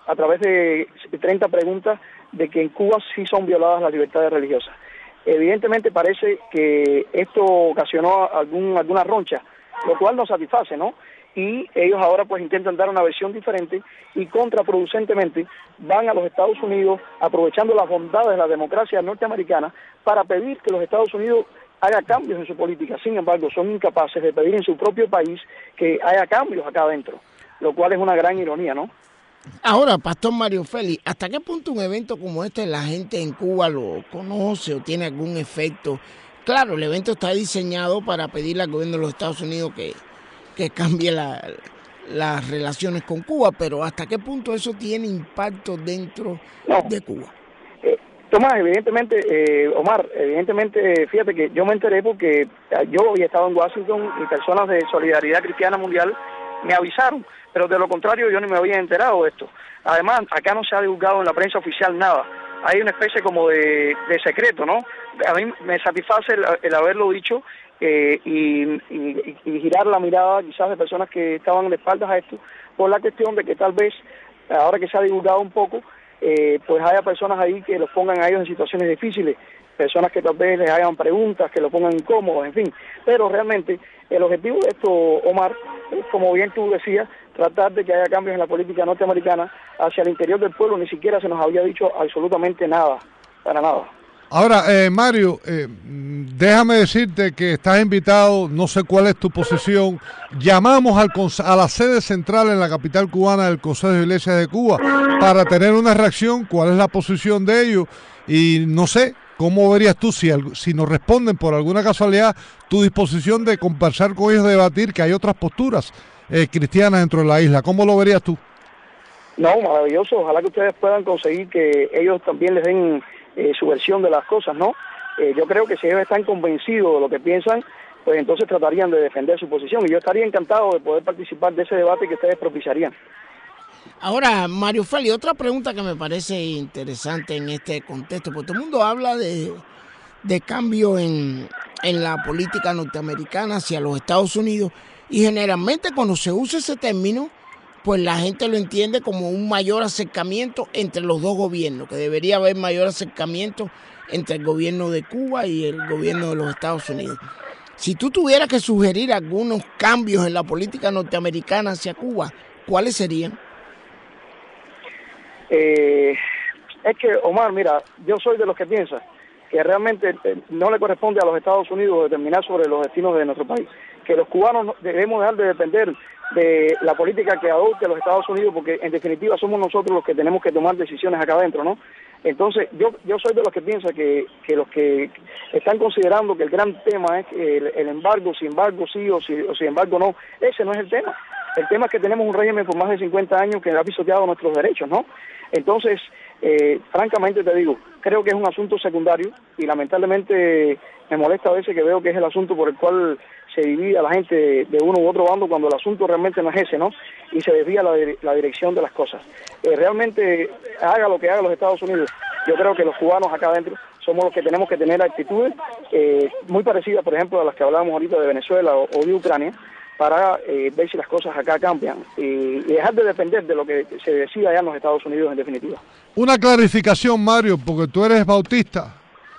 a través de 30 preguntas de que en Cuba sí son violadas las libertades religiosas. Evidentemente parece que esto ocasionó alguna roncha, lo cual nos satisface, ¿no? Y ellos ahora pues intentan dar una versión diferente y contraproducentemente van a los Estados Unidos aprovechando las bondades de la democracia norteamericana para pedir que los Estados Unidos haga cambios en su política. Sin embargo, son incapaces de pedir en su propio país que haya cambios acá adentro, lo cual es una gran ironía, ¿no? Ahora, Pastor Mario Félix, ¿hasta qué punto un evento como este la gente en Cuba lo conoce o tiene algún efecto? Claro, el evento está diseñado para pedirle al gobierno de los Estados Unidos que cambie las relaciones con Cuba, pero ¿hasta qué punto eso tiene impacto dentro de Cuba? Tomás, evidentemente, Omar, fíjate que yo me enteré porque yo había estado en Washington y personas de Solidaridad Cristiana Mundial me avisaron, pero de lo contrario yo ni me había enterado de esto. Además, acá no se ha divulgado en la prensa oficial nada. Hay una especie como de secreto, ¿no? A mí me satisface el haberlo dicho y girar la mirada quizás de personas que estaban de espaldas a esto, por la cuestión de que tal vez, ahora que se ha divulgado un poco, pues haya personas ahí que los pongan a ellos en situaciones difíciles, personas que tal vez les hagan preguntas, que los pongan incómodos, en fin. Pero realmente el objetivo de esto, Omar, es, como bien tú decías, tratar de que haya cambios en la política norteamericana hacia el interior del pueblo. Ni siquiera se nos había dicho absolutamente nada, para nada. Ahora, Mario, déjame decirte que estás invitado, no sé cuál es tu posición. Llamamos a la sede central en la capital cubana del Consejo de Iglesias de Cuba para tener una reacción, cuál es la posición de ellos, y no sé, ¿cómo verías tú si nos responden por alguna casualidad tu disposición de conversar con ellos, debatir que hay otras posturas cristianas dentro de la isla? ¿Cómo lo verías tú? No, maravilloso, ojalá que ustedes puedan conseguir que ellos también les den su versión de las cosas, ¿no? Yo creo que si ellos están convencidos de lo que piensan, pues entonces tratarían de defender su posición, y yo estaría encantado de poder participar de ese debate que ustedes propiciarían. Ahora, Mario Félix, otra pregunta que me parece interesante en este contexto, porque todo el mundo habla de cambio en la política norteamericana hacia los Estados Unidos, y generalmente cuando se usa ese término, pues la gente lo entiende como un mayor acercamiento entre los dos gobiernos, que debería haber mayor acercamiento entre el gobierno de Cuba y el gobierno de los Estados Unidos. Si tú tuvieras que sugerir algunos cambios en la política norteamericana hacia Cuba, ¿cuáles serían? Es que, Omar, mira, yo soy de los que piensan que realmente no le corresponde a los Estados Unidos determinar sobre los destinos de nuestro país, que los cubanos debemos dejar de depender de la política que adopte los Estados Unidos, porque en definitiva somos nosotros los que tenemos que tomar decisiones acá adentro, ¿no? Entonces yo soy de los que piensa que los que están considerando que el gran tema es el embargo, si embargo sí o si embargo no, ese no es el tema. El tema es que tenemos un régimen por más de 50 años que ha pisoteado nuestros derechos, ¿no? Entonces, francamente te digo, creo que es un asunto secundario y lamentablemente me molesta a veces que veo que es el asunto por el cual se divide a la gente de uno u otro bando, cuando el asunto realmente no es ese, ¿no? Y se desvía la dirección de las cosas. Realmente, haga lo que haga los Estados Unidos, yo creo que los cubanos acá adentro somos los que tenemos que tener actitudes muy parecidas, por ejemplo, a las que hablábamos ahorita de Venezuela o de Ucrania, para ver si las cosas acá cambian y dejar de depender de lo que se decida allá en los Estados Unidos en definitiva. Una clarificación, Mario, porque tú eres bautista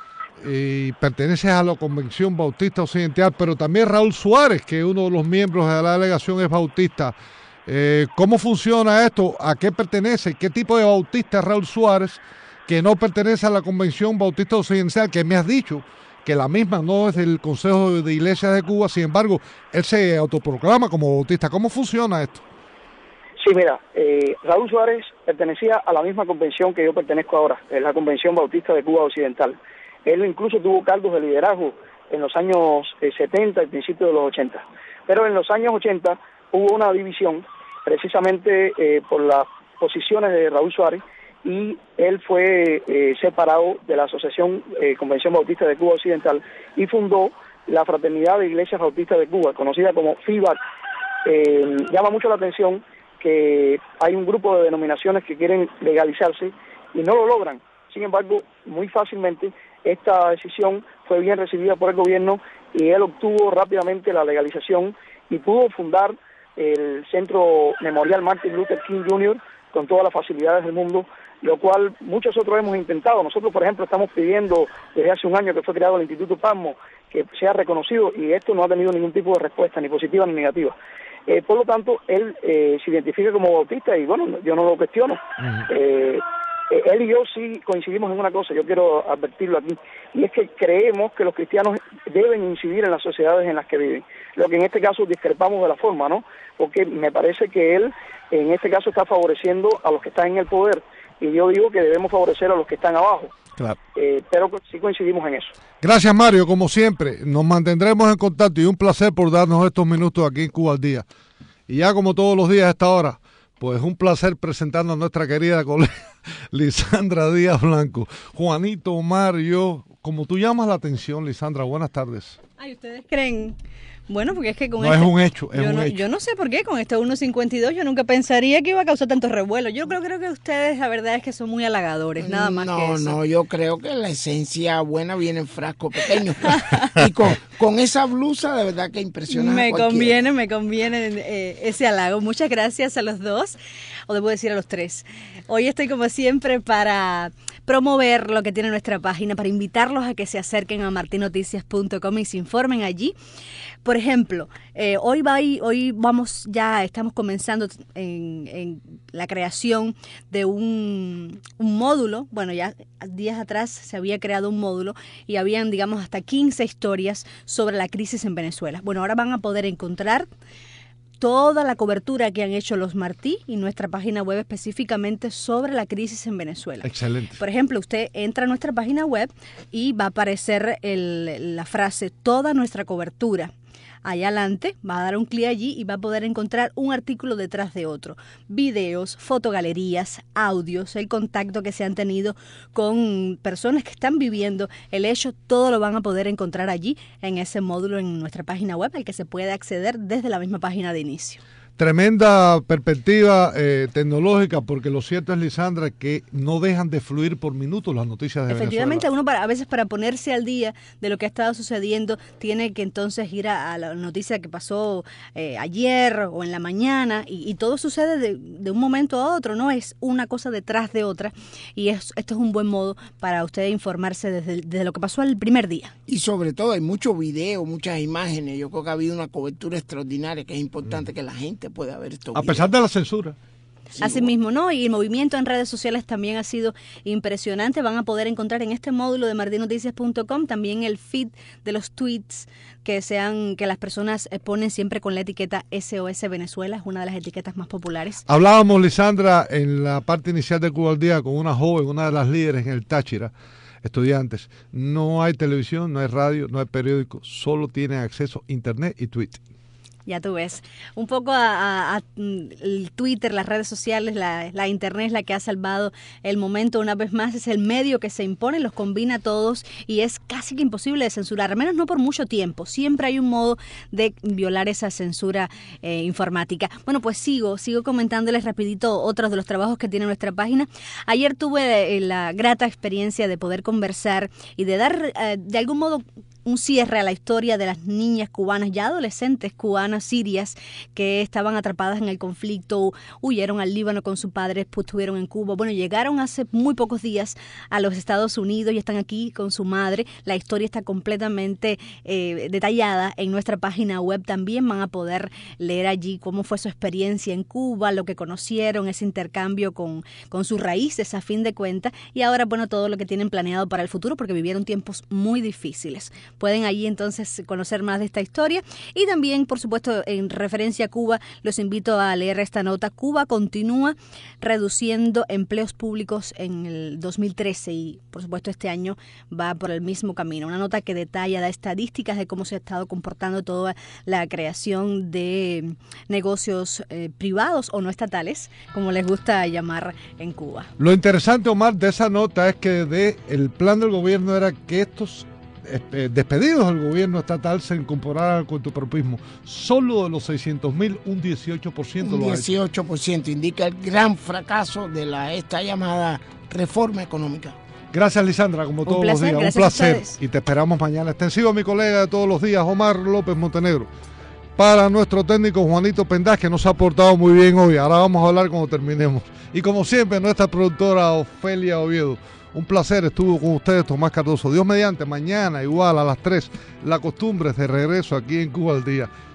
y perteneces a la Convención Bautista Occidental, pero también Raúl Suárez, que uno de los miembros de la delegación es bautista. ¿Cómo funciona esto? ¿A qué pertenece? ¿Qué tipo de bautista es Raúl Suárez, que no pertenece a la Convención Bautista Occidental, que me has dicho que la misma no es del Consejo de Iglesias de Cuba, sin embargo, él se autoproclama como bautista? ¿Cómo funciona esto? Sí, mira, Raúl Suárez pertenecía a la misma convención que yo pertenezco ahora, es la Convención Bautista de Cuba Occidental. Él incluso tuvo cargos de liderazgo en los años 70 y principios de los 80. Pero en los años 80 hubo una división precisamente por las posiciones de Raúl Suárez, y él fue separado de la Asociación Convención Bautista de Cuba Occidental y fundó la Fraternidad de Iglesias Bautistas de Cuba, conocida como FIBAC. Llama mucho la atención que hay un grupo de denominaciones que quieren legalizarse y no lo logran. Sin embargo, muy fácilmente esta decisión fue bien recibida por el gobierno y él obtuvo rápidamente la legalización y pudo fundar el Centro Memorial Martin Luther King Jr., con todas las facilidades del mundo, lo cual muchos otros hemos intentado. Nosotros, por ejemplo, estamos pidiendo desde hace un año que fue creado el Instituto Pasmo que sea reconocido, y esto no ha tenido ningún tipo de respuesta, ni positiva ni negativa. Por lo tanto, él se identifica como bautista y bueno, yo no lo cuestiono. Él y yo sí coincidimos en una cosa, yo quiero advertirlo aquí, y es que creemos que los cristianos deben incidir en las sociedades en las que viven. Lo que en este caso discrepamos de la forma, ¿no? Porque me parece que él en este caso está favoreciendo a los que están en el poder, y yo digo que debemos favorecer a los que están abajo. Claro. Pero sí coincidimos en eso. Gracias, Mario, como siempre. Nos mantendremos en contacto y un placer por darnos estos minutos aquí en Cuba al Día. Y ya como todos los días a esta hora, pues un placer presentando a nuestra querida colega Lisandra Díaz Blanco. Juanito, Omar, yo, como tú llamas la atención, Lisandra, buenas tardes. Ay, ¿ustedes creen? Bueno, porque es que con no, es un hecho, es un hecho. Yo no sé por qué, con este 1.52 yo nunca pensaría que iba a causar tanto revuelo. Yo creo que ustedes, la verdad es que son muy halagadores, nada más que eso. No, yo creo que la esencia buena viene en frasco pequeño. Y con esa blusa, de verdad que impresiona me conviene ese halago. Muchas gracias a los dos, o debo decir a los tres. Hoy estoy como siempre para promover lo que tiene nuestra página, para invitarlos a que se acerquen a martinoticias.com y se informen allí. Por ejemplo, estamos comenzando en la creación de un módulo. Bueno, ya días atrás se había creado un módulo y habían, digamos, hasta 15 historias sobre la crisis en Venezuela. Bueno, ahora van a poder encontrar toda la cobertura que han hecho los Martí y nuestra página web específicamente sobre la crisis en Venezuela. Excelente. Por ejemplo, usted entra a nuestra página web y va a aparecer la frase toda nuestra cobertura. Allá adelante va a dar un clic allí y va a poder encontrar un artículo detrás de otro. Videos, fotogalerías, audios, el contacto que se han tenido con personas que están viviendo el hecho, todo lo van a poder encontrar allí en ese módulo en nuestra página web al que se puede acceder desde la misma página de inicio. Tremenda perspectiva tecnológica, porque lo cierto es, Lisandra, que no dejan de fluir por minutos las noticias de Efectivamente, Venezuela. uno a veces para ponerse al día de lo que ha estado sucediendo, tiene que entonces ir a la noticia que pasó ayer o en la mañana, y todo sucede de un momento a otro, no es una cosa detrás de otra, y esto es un buen modo para usted informarse desde lo que pasó el primer día. Y sobre todo hay muchos videos, muchas imágenes, yo creo que ha habido una cobertura extraordinaria, que es importante que la gente pueda ver esto. A pesar de la censura. Sí, así mismo, ¿no? Y el movimiento en redes sociales también ha sido impresionante. Van a poder encontrar en este módulo de martinoticias.com también el feed de los tweets que las personas ponen siempre con la etiqueta SOS Venezuela, es una de las etiquetas más populares. Hablábamos, Lisandra, en la parte inicial de Cuba al Día con una joven, una de las líderes en el Táchira, estudiantes. No hay televisión, no hay radio, no hay periódico, solo tienen acceso a internet y tweet. Ya tú ves, un poco el Twitter, las redes sociales, la internet es la que ha salvado el momento. Una vez más es el medio que se impone, los combina todos y es casi que imposible de censurar, al menos no por mucho tiempo. Siempre hay un modo de violar esa censura informática. Bueno, pues sigo comentándoles rapidito otros de los trabajos que tiene nuestra página. Ayer tuve la grata experiencia de poder conversar y de dar de algún modo un cierre a la historia de las niñas cubanas, ya adolescentes cubanas sirias, que estaban atrapadas en el conflicto, huyeron al Líbano con su padre, después estuvieron en Cuba. Bueno, llegaron hace muy pocos días a los Estados Unidos y están aquí con su madre. La historia está completamente detallada en nuestra página web. También van a poder leer allí cómo fue su experiencia en Cuba, lo que conocieron, ese intercambio con sus raíces a fin de cuentas, y ahora, bueno, todo lo que tienen planeado para el futuro, porque vivieron tiempos muy difíciles. Pueden allí entonces conocer más de esta historia y también, por supuesto, en referencia a Cuba, los invito a leer esta nota. Cuba continúa reduciendo empleos públicos en el 2013 y, por supuesto, este año va por el mismo camino. Una nota que detalla, da estadísticas de cómo se ha estado comportando toda la creación de negocios privados o no estatales, como les gusta llamar en Cuba. Lo interesante, Omar, de esa nota es que el plan del gobierno era que estos despedidos del gobierno estatal se incorporaran al cuentapropismo. Solo de los 600.000, un 18% lo ha hecho. 18% indica el gran fracaso de esta llamada reforma económica. Gracias, Lisandra, como todos los días. Un placer. Y te esperamos mañana. Extensivo a mi colega de todos los días, Omar López Montenegro. para nuestro técnico Juanito Pendaz, que nos ha portado muy bien hoy. Ahora vamos a hablar cuando terminemos. Y como siempre, nuestra productora Ofelia Oviedo. Un placer, estuvo con ustedes Tomás Cardoso. Dios mediante, mañana igual a las 3, la costumbre es de regreso aquí en Cuba al Día.